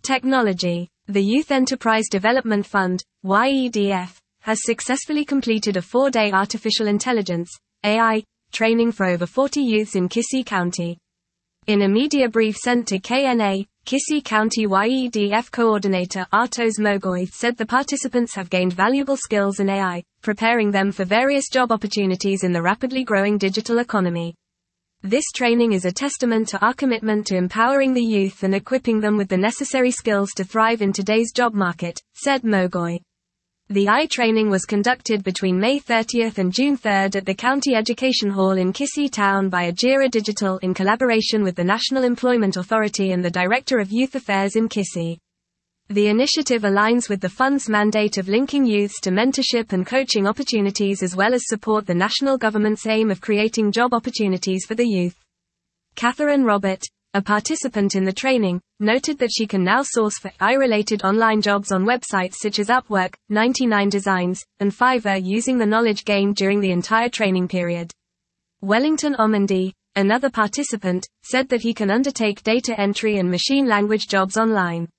Technology. The Youth Enterprise Development Fund, YEDF, has successfully completed a 4-day artificial intelligence, AI, training for over 40 youths in Kissy County. In a media brief sent to KNA, Kissy County YEDF Coordinator Artos Mogoy said the participants have gained valuable skills in AI, preparing them for various job opportunities in the rapidly growing digital economy. This training is a testament to our commitment to empowering the youth and equipping them with the necessary skills to thrive in today's job market, said Mogoy. The AI training was conducted between May 30th and June 3rd at the County Education Hall in Kissy Town by Ajira Digital in collaboration with the National Employment Authority and the Director of Youth Affairs in Kissy. The initiative aligns with the fund's mandate of linking youths to mentorship and coaching opportunities as well as support the national government's aim of creating job opportunities for the youth. Catherine Robert, a participant in the training, noted that she can now source for AI-related online jobs on websites such as Upwork, 99 Designs, and Fiverr using the knowledge gained during the entire training period. Wellington Omendi, another participant, said that he can undertake data entry and machine language jobs online.